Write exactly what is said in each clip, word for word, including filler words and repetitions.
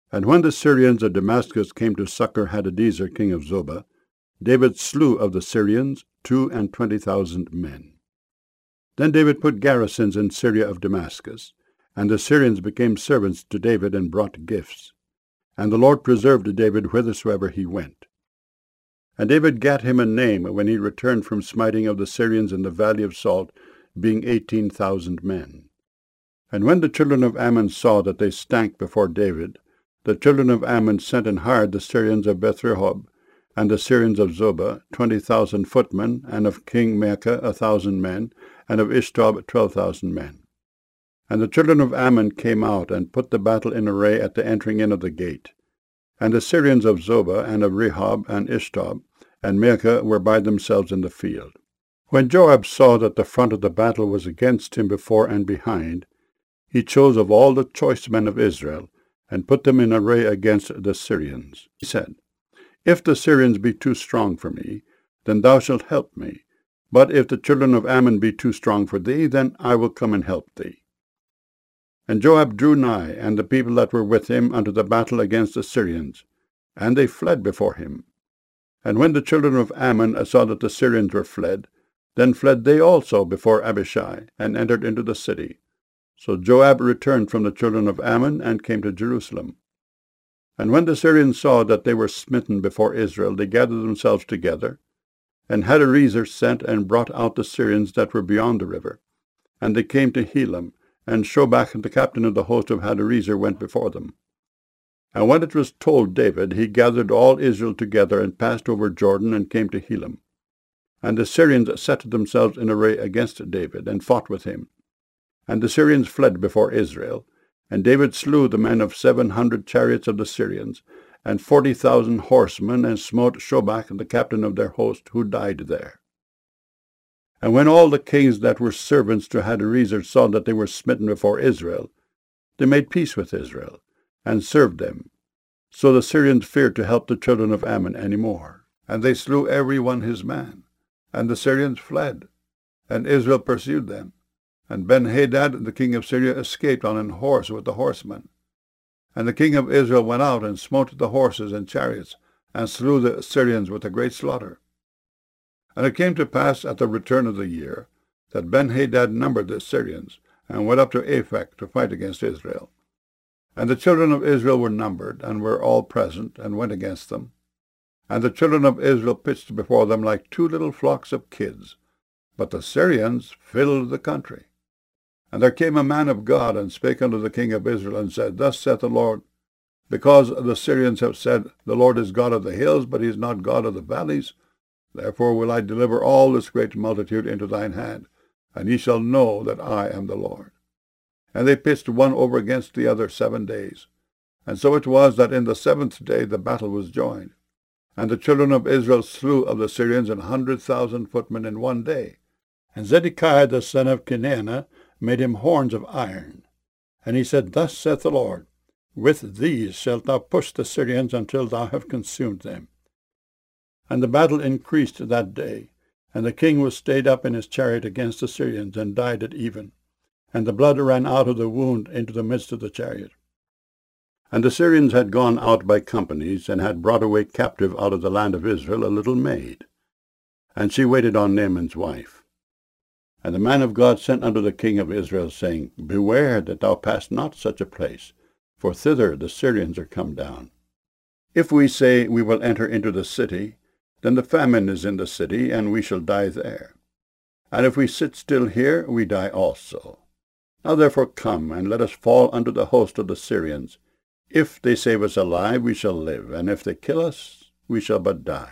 And when the Syrians of Damascus came to succor Hadadezer king of Zobah, David slew of the Syrians two and twenty thousand men. Then David put garrisons in Syria of Damascus, and the Syrians became servants to David and brought gifts. And the Lord preserved David whithersoever he went. And David gat him a name when he returned from smiting of the Syrians in the valley of Salt, being eighteen thousand men. And when the children of Ammon saw that they stank before David, the children of Ammon sent and hired the Syrians of Bethrehob, and the Syrians of Zobah, twenty thousand footmen, and of King Maacah a thousand men, and of Ishtob twelve thousand men. And the children of Ammon came out, and put the battle in array at the entering in of the gate. And the Syrians of Zobah, and of Rehob, and Ishtob, and Maacah were by themselves in the field. When Joab saw that the front of the battle was against him before and behind, he chose of all the choice men of Israel, and put them in array against the Syrians. He said, If the Syrians be too strong for me, then thou shalt help me. But if the children of Ammon be too strong for thee, then I will come and help thee. And Joab drew nigh, and the people that were with him, unto the battle against the Syrians, and they fled before him. And when the children of Ammon saw that the Syrians were fled, then fled they also before Abishai, and entered into the city. So Joab returned from the children of Ammon, and came to Jerusalem. And when the Syrians saw that they were smitten before Israel, they gathered themselves together. And Hadarezer sent and brought out the Syrians that were beyond the river. And they came to Helam, and Shobach, the captain of the host of Hadarezer, went before them. And when it was told David, he gathered all Israel together, and passed over Jordan, and came to Helam. And the Syrians set themselves in array against David, and fought with him. And the Syrians fled before Israel, and David slew the men of seven hundred chariots of the Syrians, and forty thousand horsemen, and smote Shobach, the captain of their host, who died there. And when all the kings that were servants to Hadarezer saw that they were smitten before Israel, they made peace with Israel, and served them. So the Syrians feared to help the children of Ammon any more. And they slew every one his man, and the Syrians fled, and Israel pursued them. And Ben-Hadad, the king of Syria, escaped on an horse with the horsemen. And the king of Israel went out and smote the horses and chariots, and slew the Syrians with a great slaughter. And it came to pass at the return of the year, that Ben-Hadad numbered the Syrians, and went up to Aphek to fight against Israel. And the children of Israel were numbered, and were all present, and went against them. And the children of Israel pitched before them like two little flocks of kids. But the Syrians filled the country. And there came a man of God, and spake unto the king of Israel, and said, Thus saith the Lord, because the Syrians have said, The Lord is God of the hills, but he is not God of the valleys, therefore will I deliver all this great multitude into thine hand, and ye shall know that I am the Lord. And they pitched one over against the other seven days. And so it was that in the seventh day the battle was joined. And the children of Israel slew of the Syrians an hundred thousand footmen in one day. And Zedekiah the son of Kenaanah made him horns of iron. And he said, Thus saith the Lord, With these shalt thou push the Syrians until thou have consumed them. And the battle increased that day, and the king was stayed up in his chariot against the Syrians, and died at even. And the blood ran out of the wound into the midst of the chariot. And the Syrians had gone out by companies, and had brought away captive out of the land of Israel a little maid. And she waited on Naaman's wife. And the man of God sent unto the king of Israel, saying, Beware that thou pass not such a place, for thither the Syrians are come down. If we say, We will enter into the city, then the famine is in the city, and we shall die there. And if we sit still here, we die also. Now therefore come, and let us fall unto the host of the Syrians. If they save us alive, we shall live, and if they kill us, we shall but die.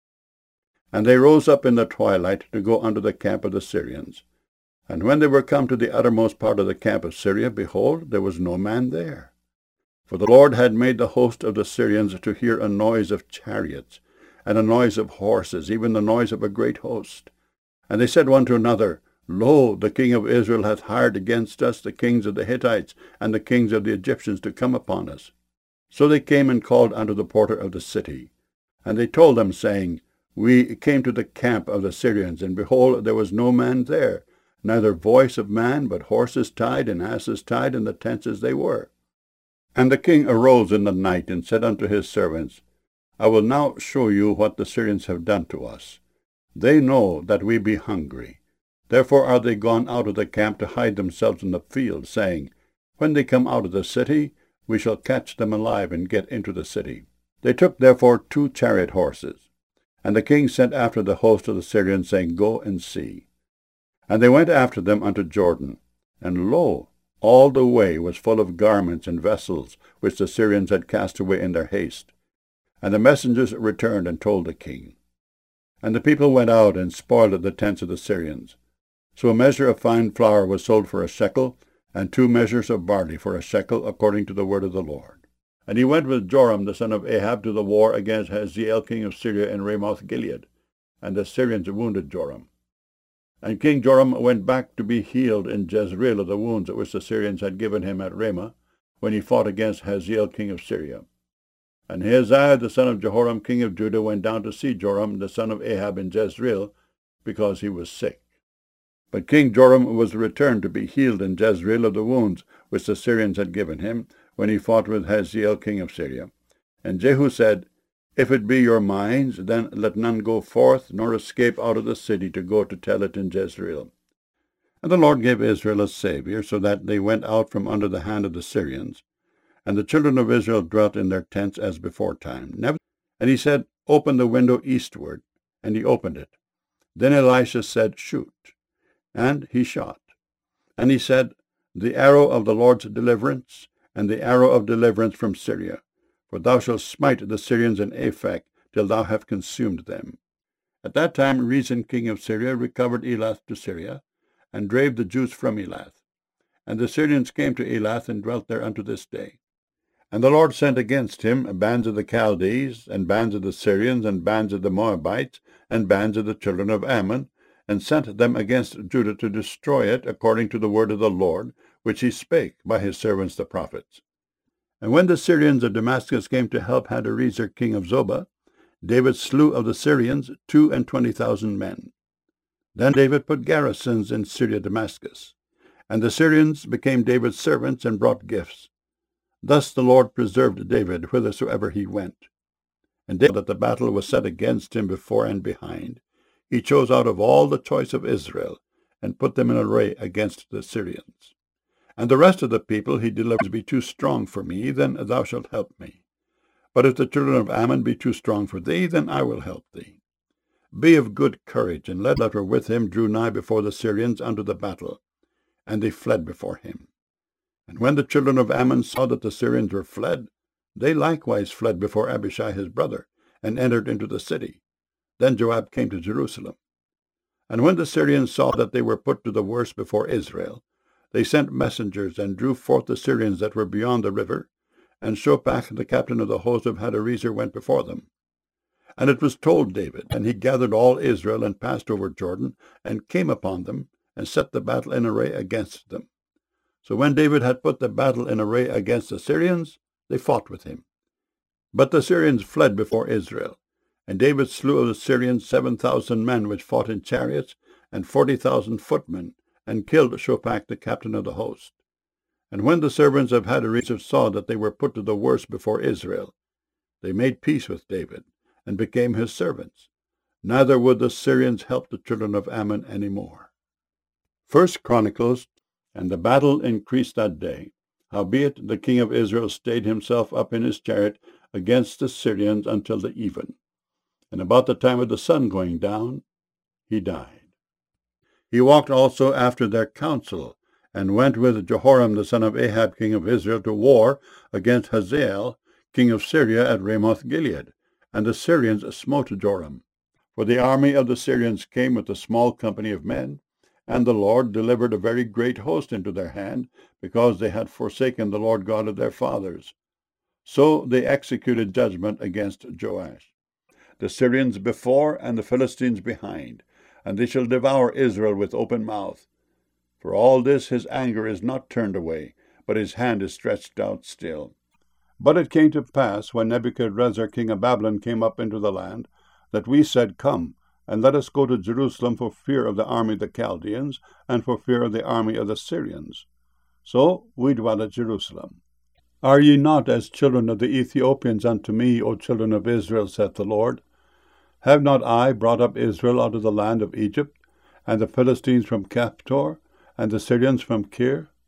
And they rose up in the twilight to go unto the camp of the Syrians. And when they were come to the uttermost part of the camp of Syria, behold, there was no man there. For the Lord had made the host of the Syrians to hear a noise of chariots, and a noise of horses, even the noise of a great host. And they said one to another, Lo, the king of Israel hath hired against us the kings of the Hittites and the kings of the Egyptians to come upon us. So they came and called unto the porter of the city. And they told them, saying, We came to the camp of the Syrians, and behold, there was no man there, neither voice of man, but horses tied and asses tied in the tents as they were. And the king arose in the night, and said unto his servants, I will now show you what the Syrians have done to us. They know that we be hungry. Therefore are they gone out of the camp to hide themselves in the field, saying, When they come out of the city, we shall catch them alive and get into the city. They took therefore two chariot horses. And the king sent after the host of the Syrians, saying, Go and see. And they went after them unto Jordan. And lo, all the way was full of garments and vessels, which the Syrians had cast away in their haste. And the messengers returned and told the king. And the people went out and spoiled the tents of the Syrians. So a measure of fine flour was sold for a shekel, and two measures of barley for a shekel, according to the word of the Lord. And he went with Joram the son of Ahab to the war against Hazael king of Syria in Ramoth Gilead, and the Syrians wounded Joram. And King Joram went back to be healed in Jezreel of the wounds which the Syrians had given him at Ramah, when he fought against Hazael king of Syria. And Ahaziah the son of Jehoram king of Judah went down to see Joram the son of Ahab in Jezreel, because he was sick. But King Joram was returned to be healed in Jezreel of the wounds which the Syrians had given him, when he fought with Hazael king of Syria. And Jehu said, If it be your minds, then let none go forth, nor escape out of the city to go to tell it in Jezreel. And the Lord gave Israel a Saviour, so that they went out from under the hand of the Syrians. And the children of Israel dwelt in their tents as beforetime. Never, and he said, Open the window eastward. And he opened it. Then Elisha said, Shoot. And he shot. And he said, The arrow of the Lord's deliverance, and the arrow of deliverance from Syria. For thou shalt smite the Syrians in Aphek, till thou have consumed them. At that time Rezin king of Syria recovered Elath to Syria, and drave the Jews from Elath. And the Syrians came to Elath, and dwelt there unto this day. And the Lord sent against him bands of the Chaldees, and bands of the Syrians, and bands of the Moabites, and bands of the children of Ammon, and sent them against Judah to destroy it, according to the word of the Lord, which he spake by his servants the prophets. And when the Syrians of Damascus came to help Hadarezer king of Zobah, David slew of the Syrians two and twenty thousand men. Then David put garrisons in Syria Damascus, and the Syrians became David's servants and brought gifts. Thus the Lord preserved David whithersoever he went. And David, that the battle was set against him before and behind, he chose out of all the choice of Israel, and put them in array against the Syrians. And the rest of the people he delivered be too strong for me, then thou shalt help me. But if the children of Ammon be too strong for thee, then I will help thee. Be of good courage, and let that were with him drew nigh before the Syrians unto the battle, and they fled before him. And when the children of Ammon saw that the Syrians were fled, they likewise fled before Abishai his brother, and entered into the city. Then Joab came to Jerusalem. And when the Syrians saw that they were put to the worse before Israel, they sent messengers, and drew forth the Syrians that were beyond the river, and Shopach the captain of the host of Hadarezer went before them. And it was told David, and he gathered all Israel, and passed over Jordan, and came upon them, and set the battle in array against them. So when David had put the battle in array against the Syrians, they fought with him. But the Syrians fled before Israel, and David slew of the Syrians seven thousand men which fought in chariots, and forty thousand footmen, and killed Shopach the captain of the host. And when the servants of Hadarezer saw that they were put to the worse before Israel, they made peace with David, and became his servants. Neither would the Syrians help the children of Ammon any more. First Chronicles. And the battle increased that day. Howbeit the king of Israel stayed himself up in his chariot against the Syrians until the even. And about the time of the sun going down, he died. He walked also after their counsel, and went with Jehoram the son of Ahab king of Israel to war against Hazael king of Syria at Ramoth Gilead. And the Syrians smote Joram. For the army of the Syrians came with a small company of men, and the Lord delivered a very great host into their hand, because they had forsaken the Lord God of their fathers. So they executed judgment against Joash, the Syrians before and the Philistines behind, and they shall devour Israel with open mouth. For all this his anger is not turned away, but his hand is stretched out still. But it came to pass, when Nebuchadrezzar king of Babylon came up into the land, that we said, Come, and let us go to Jerusalem for fear of the army of the Chaldeans, and for fear of the army of the Syrians. So we dwell at Jerusalem. Are ye not as children of the Ethiopians unto me, O children of Israel, saith the Lord? Have not I brought up Israel out of the land of Egypt, and the Philistines from Caphtor, and the Syrians from Kir?